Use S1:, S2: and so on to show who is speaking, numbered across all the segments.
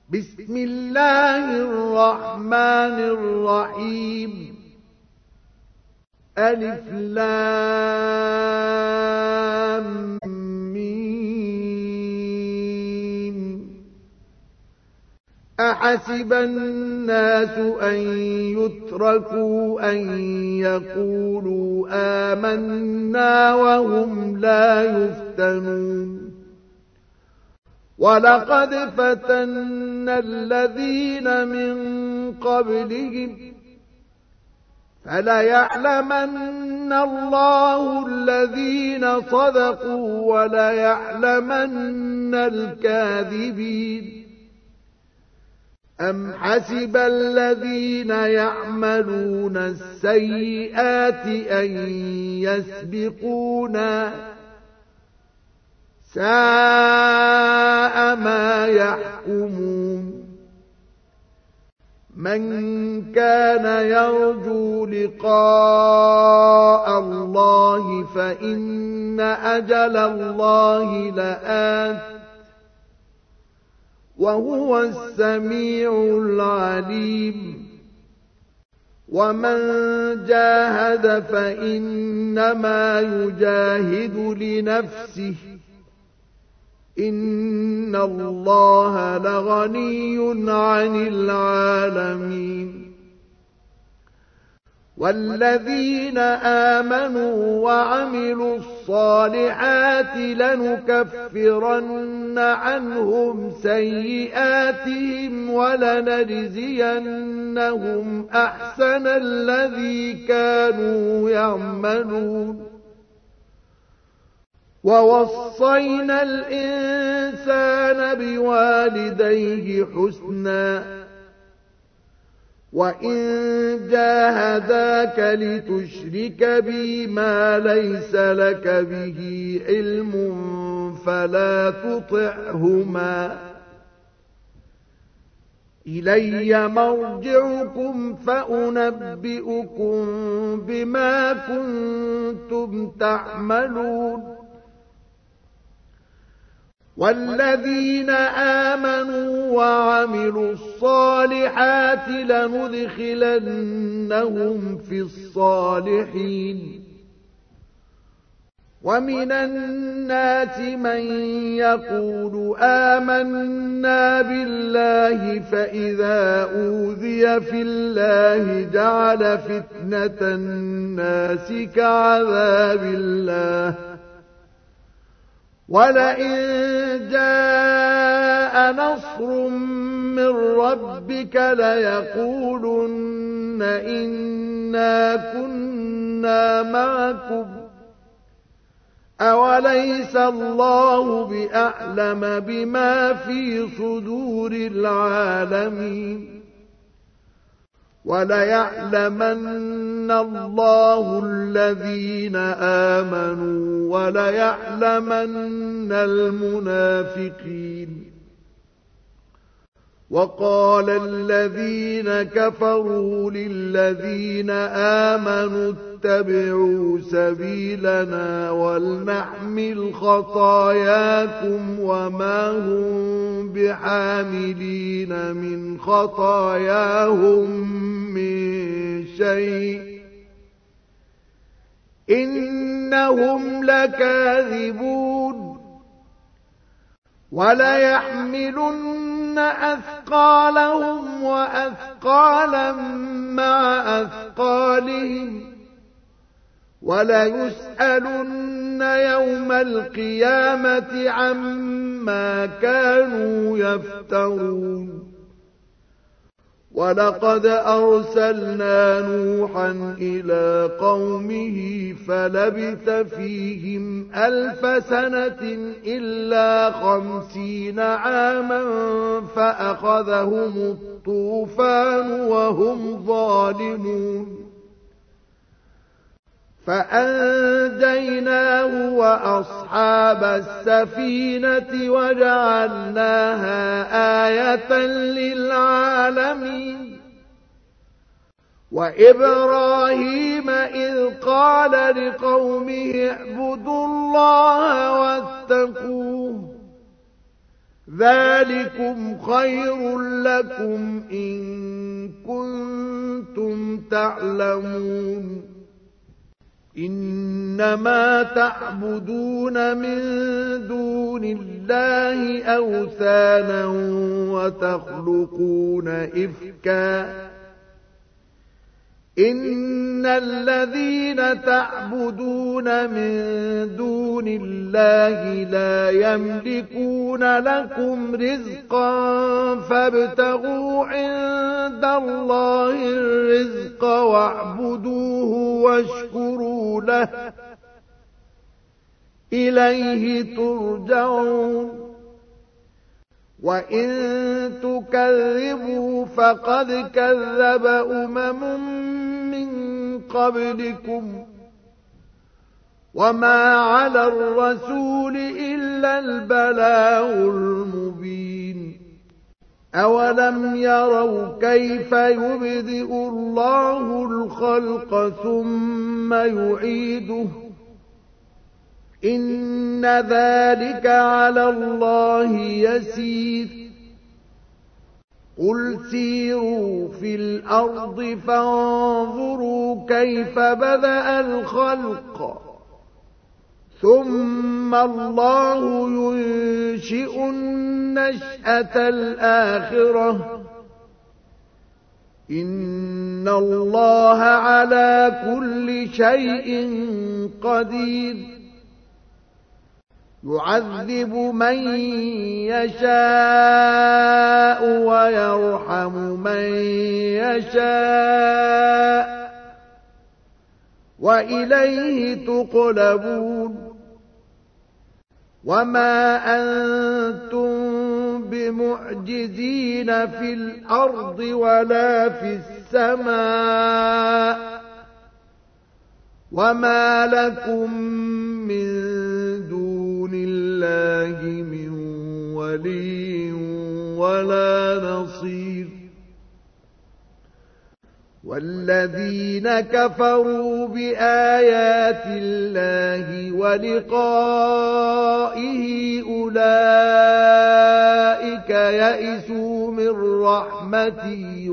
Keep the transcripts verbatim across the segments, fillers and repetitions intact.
S1: بسم الله الرحمن الرحيم. ألف لام ميم. أحسب الناس أن يتركوا أن يقولوا آمنا وهم لا يفتنون. ولقد فتنا الذين من قبلهم فليعلمن الله الذين صدقوا وليعلمن الكاذبين. أم حسب الذين يعملون السيئات أن يسبقونا ساء ما يحكمون. من كان يرجو لقاء الله فإن أجل الله لآت وهو السميع العليم. ومن جاهد فإنما يجاهد لنفسه إن الله لغني عن العالمين. والذين آمنوا وعملوا الصالحات لنكفرن عنهم سيئاتهم ولنجزينهم أحسن الذي كانوا يعملون. ووصينا الإنسان بوالديه حسنا وإن جاهداك لتشرك بي ما ليس لك به علم فلا تطعهما إلي مرجعكم فأنبئكم بما كنتم تعملون. والذين آمنوا وعملوا الصالحات لندخلنهم في الصالحين. ومن الناس من يقول آمنا بالله فإذا أوذي في الله جعل فتنة الناس كعذاب الله ولئن جاء نصر من ربك ليقولن إنا كنا معكم أوليس الله بأعلم بما في صدور العالمين. وليعلمن الله الذين آمنوا وليعلمن المنافقين. وقال الذين كفروا للذين آمنوا اتبعوا سبيلنا ولنحمل خطاياكم وما هم بحاملين من خطاياهم من شيء إنهم لكاذبون. وليحملن أثقالهم وأثقالا مع أثقالهم وليسألن يوم القيامة عما كانوا يفترون. ولقد أرسلنا نوحا إلى قومه فلبث فيهم ألف سنة إلا خمسين عاما فأخذهم الطوفان وهم ظالمون. فأنجيناه وأصحاب السفينة وجعلناها آية للعالمين. وإبراهيم إذ قال لقومه اعبدوا الله واتقوه ذلكم خير لكم إن كنتم تعلمون إنما تعبدون من دون الله أوثانا وتخلقون إفكا إن الذين تعبدون من دون الله لا يملكون لكم رزقا فابتغوا عند الله الرزق واعبدوه واشكروا له إليه ترجعون وإن تكذبوا فقد كذب أمم من قبلكم وما على الرسول إلا البلاغ المبين أولم يروا كيف يبدئ الله الخلق ثم يعيده إن ذلك على الله يسير قل سيروا في الأرض فانظروا كيف بدأ الخلق ثم الله ينشئ النشأة الآخرة إن الله على كل شيء قدير يعذب من يشاء ويرحم من يشاء وإليه تقلبون وما أنتم بمعجزين في الأرض ولا في السماء وما لكم من دون الله من ولي ولا نصير والذين كفروا بآيات الله ولقائه أولئك يئسوا من رحمتي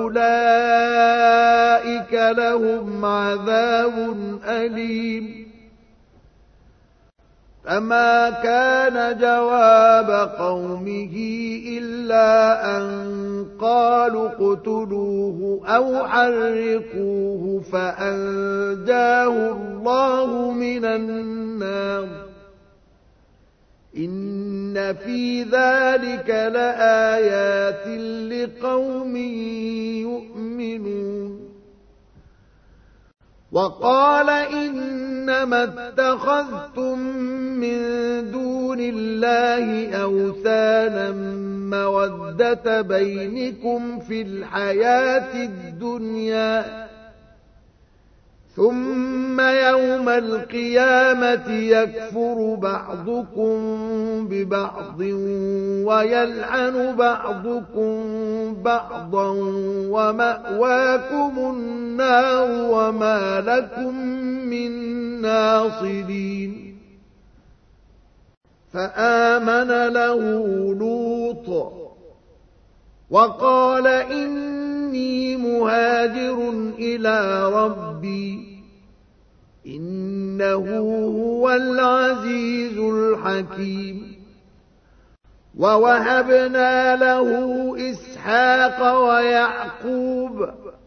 S1: وأولئك لهم عذاب أليم فما كان جواب قومه إلا أن قالوا اقتلوه أو حرقوه فأنجاه الله من النار إن في ذلك لآيات لقوم يؤمنون وقال إنما اتخذتم من دون الله أوثانا مودة بينكم في الحياة الدنيا ثم يوم القيامة يكفر بعضكم ببعض ويلعن بعضكم بعضا ومأواكم النار وما لكم من ناصرين فآمن له لوط وقال إني مهاجر إلى ربي إنه هو العزيز الحكيم ووهبنا له إسحاق ويعقوب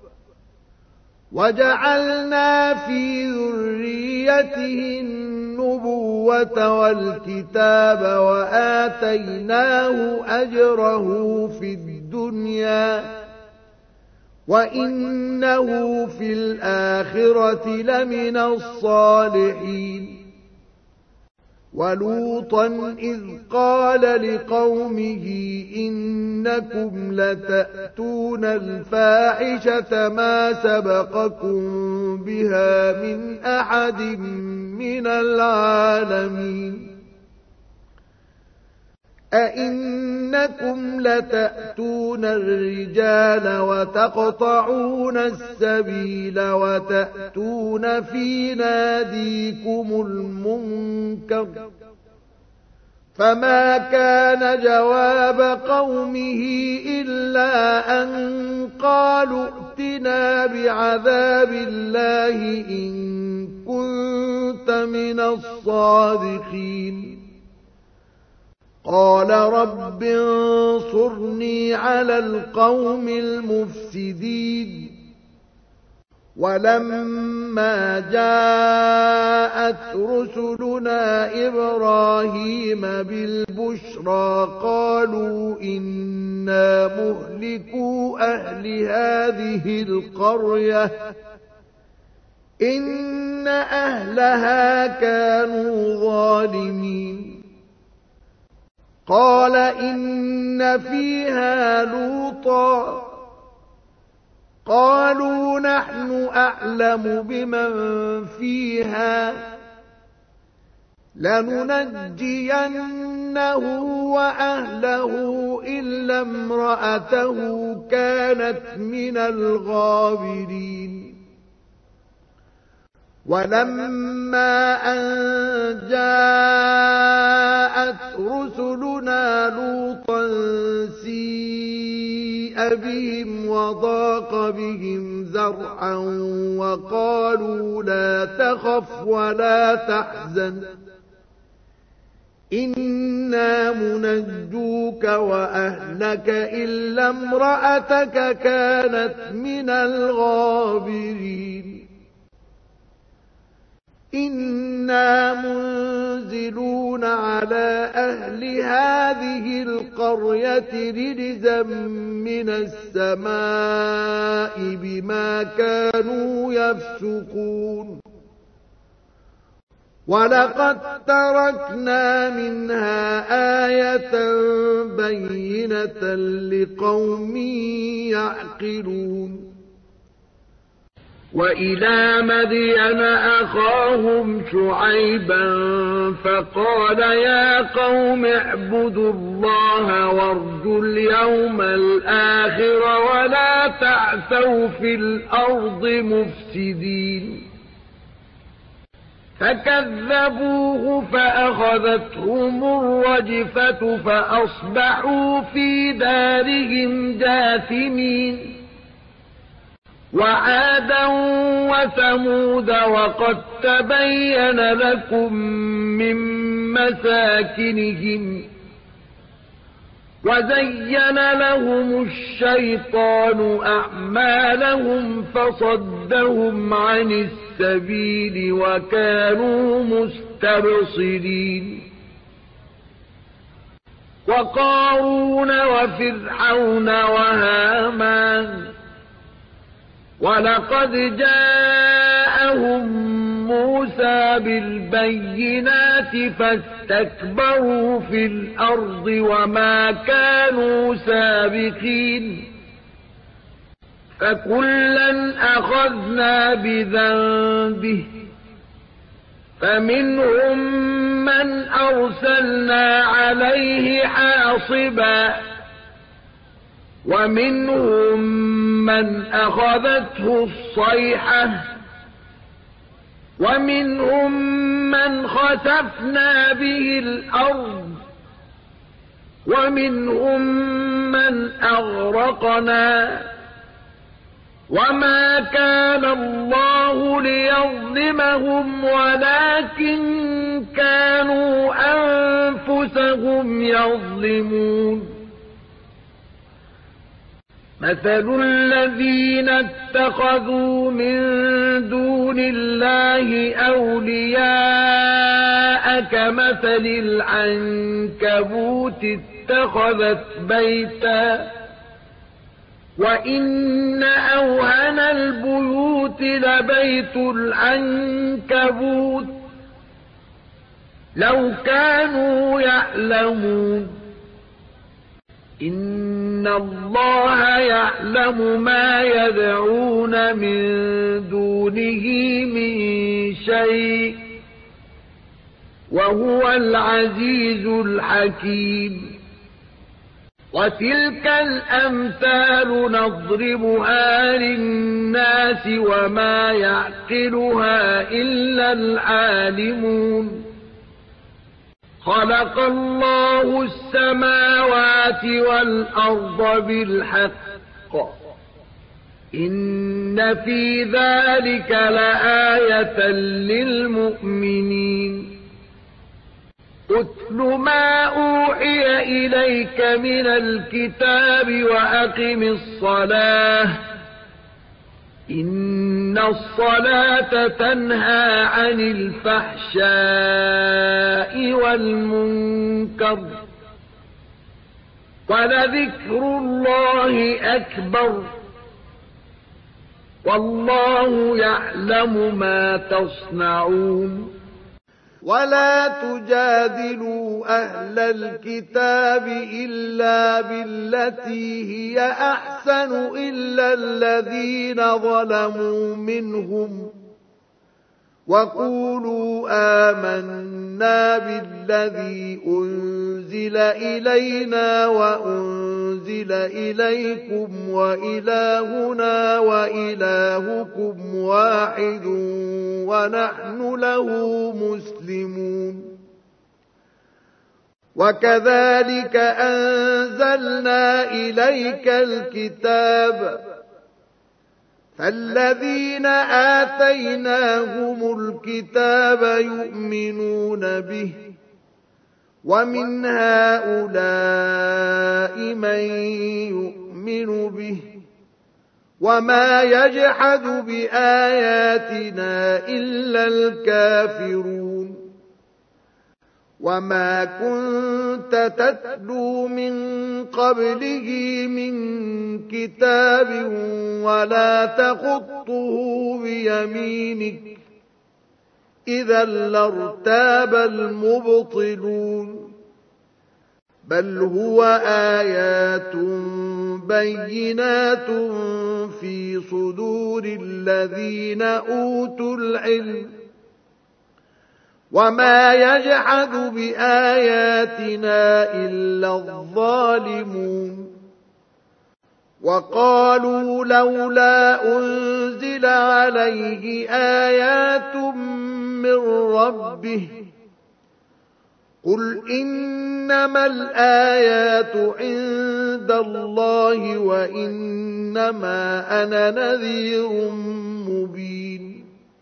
S1: وجعلنا في ذريته النبوة والكتاب وآتيناه أجره في الدنيا وإنه في الآخرة لمن الصالحين ولوطا إذ قال لقومه إنكم لتأتون الفاحشة ما سبقكم بها من أحد من العالمين أئنكم لتأتون الرجال وتقطعون السبيل وتأتون في ناديكم المنكر فما كان جواب قومه إلا أن قالوا ائتنا بعذاب الله إن كنت من الصادقين قال رب انصرني على القوم المفسدين ولما جاءت رسلنا إبراهيم بالبشرى قالوا إنا مهلكو أهل هذه القرية إن أهلها كانوا ظالمين قال إن فيها لوطا قالوا نحن أعلم بمن فيها لننجينه وأهله إلا امرأته كانت من الغابرين ولما أن جاءت رسلنا لوطا سيء بهم وضاق بهم ذرعا وقالوا لا تخف ولا تحزن إنا منجوك وأهلك إلا امرأتك كانت من الغابرين إنا منزلون على أهل هذه القرية رجزا من السماء بما كانوا يفسقون ولقد تركنا منها آية بينة لقوم يعقلون وإلى مدين أخاهم شعيبا فقال يا قوم اعبدوا الله وارجوا اليوم الآخر ولا تعثوا في الأرض مفسدين فكذبوه فأخذتهم الرجفة فأصبحوا في دارهم جاثمين وعادا وثمود وقد تبين لكم من مساكنهم وزين لهم الشيطان أعمالهم فصدهم عن السبيل وكانوا مستبصرين وقارون وفرعون وهامان ولقد جاءهم موسى بالبينات فاستكبروا في الأرض وما كانوا سابقين فكلا أخذنا بذنبه فمنهم من أرسلنا عليه حاصبا ومنهم من أخذته الصيحة ومنهم من خسفنا به الأرض ومنهم من أغرقنا وما كان الله ليظلمهم ولكن كانوا أنفسهم يظلمون مثل الذين اتخذوا من دون الله أولياء كمثل العنكبوت اتخذت بيتا وإن أوهن البيوت لبيت العنكبوت لو كانوا يعلمون إن الله يعلم ما يدعون من دونه من شيء وهو العزيز الحكيم وتلك الأمثال نضربها للناس وما يعقلها إلا العالمون خلق الله السماوات والأرض بالحق إن في ذلك لآية للمؤمنين أتل ما أوحي إليك من الكتاب وأقم الصلاة إن الصلاة تنهى عن الفحشاء والمنكر ولذكر الله أكبر والله يعلم ما تصنعون
S2: ولا تجادلوا أهل الكتاب إلا بالتي هي أحسن إلا الذين ظلموا منهم وقولوا آمنا بالذي أنزل إلينا وأنزل إليكم وإلهنا وإلهكم واحد ونحن له مسلمون وكذلك أنزلنا إليك الكتاب فالذين آتيناهم الكتاب يؤمنون به ومن هؤلاء من يؤمن به وما يجحد بآياتنا إلا الكافرون وما كنت تتلو من قبله من كتاب ولا تخطه بيمينك إذا لارتاب المبطلون بل هو آيات بينات في صدور الذين أوتوا العلم وما يجحد بآياتنا إلا الظالمون وقالوا لولا أنزل عليه آيات من ربه قل إنما الآيات عند الله وإنما أنا نذير مبين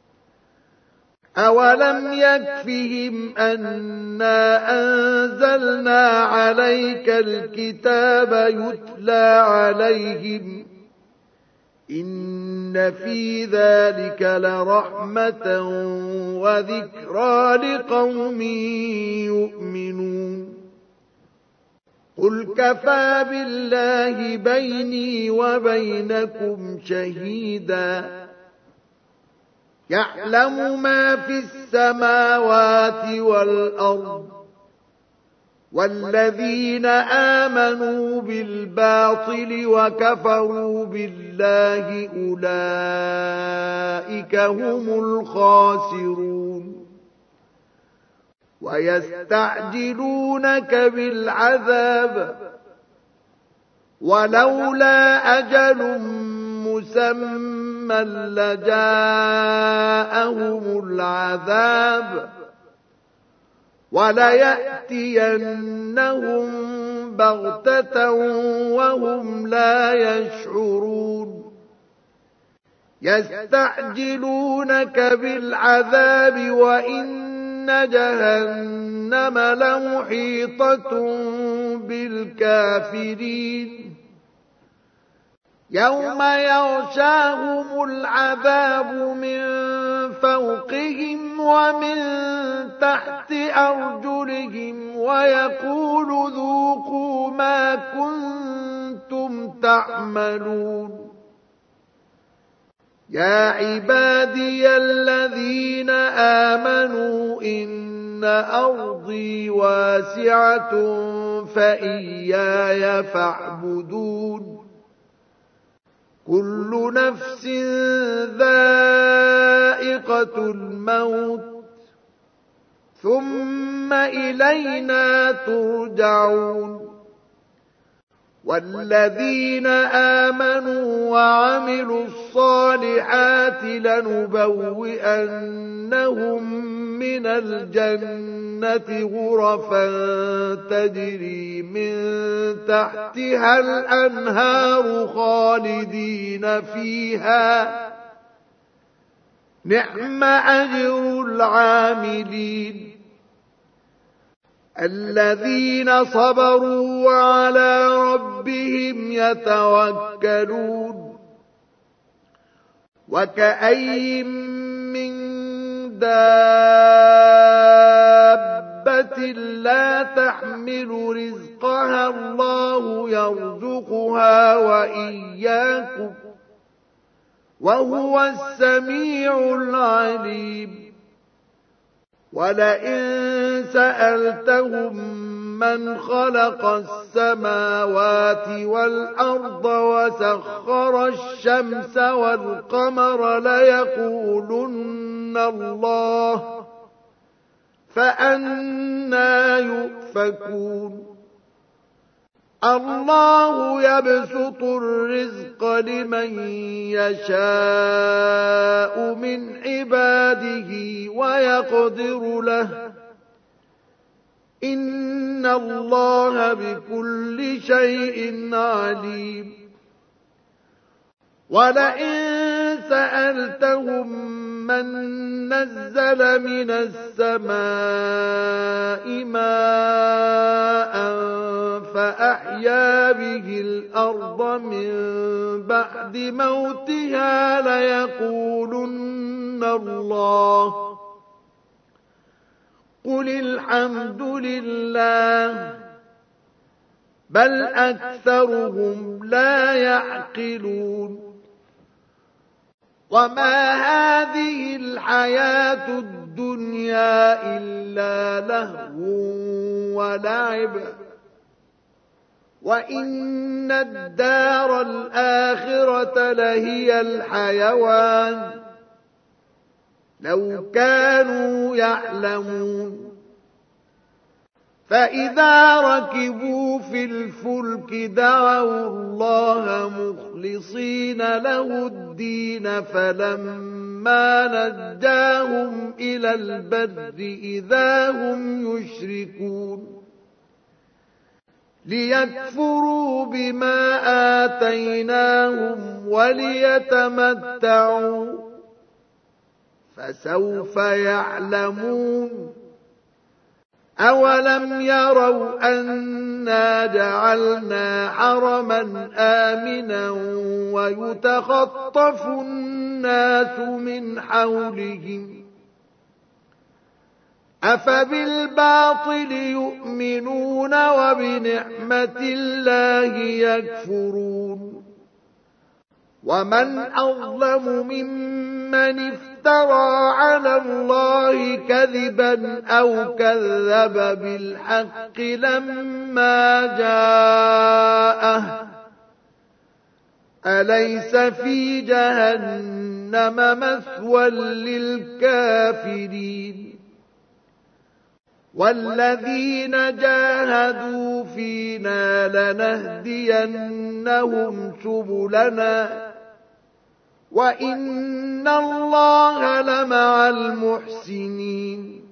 S2: أولم يكفهم أنا أنزلنا عليك الكتاب يتلى عليهم إن في ذلك لرحمة وذكرى لقوم يؤمنون قل كفى بالله بيني وبينكم شهيدا يعلم ما في السماوات والأرض والذين آمنوا بالباطل وكفروا بالله أولئك هم الخاسرون ويستعجلونك بالعذاب ولولا أجل مسمى لجاءهم العذاب وليأتينهم بغتة وهم لا يشعرون يستعجلونك بالعذاب وإن جهنم لمحيطة بالكافرين يوم يغشاهم العذاب من فوقهم ومن تحت أرجلهم ويقول ذوقوا ما كنتم تعملون يا عبادي الذين آمنوا إن أرضي واسعة فإياي فاعبدون كل نفس ذائقة الموت ثم إلينا ترجعون والذين آمنوا وعملوا الصالحات لنبوئنهم من الجنة غرفا تجري من تحتها الأنهار خالدين فيها نعم أجر العاملين الذين صبروا وعلى ربهم يتوكلون وكأين من دابة لا تحمل رزقها الله يرزقها وإياكم وهو السميع العليم ولئن سألتهم من خلق السماوات والأرض وسخر الشمس والقمر ليقولن الله فأنى يؤفكون الله يبسط الرزق لمن يشاء من عباده ويقدر له إن الله بكل شيء عليم ولئن سألتهم من نزل من السماء ماء فأحيا به الأرض من بعد موتها ليقولن الله قل الحمد لله بل أكثرهم لا يعقلون وما هذه الحياة الدنيا إلا لهو ولعب وإن الدار الآخرة لهي الحيوان لو كانوا يعلمون فإذا ركبوا في الفلك دعوا الله مخلصين له الدين فلما نجاهم إلى البر إذا هم يشركون ليكفروا بما آتيناهم وليتمتعوا فسوف يعلمون أولم يروا أنا جعلنا حرما آمنا ويتخطف الناس من حولهم أفبالباطل يؤمنون وبنعمة الله يكفرون ومن أظلم ممن افترى على الله كذبا أو كذب بالحق لما جاءه أليس في جهنم مثوى للكافرين والذين جاهدوا فينا لنهدينهم سبلنا وإن الله لمع المحسنين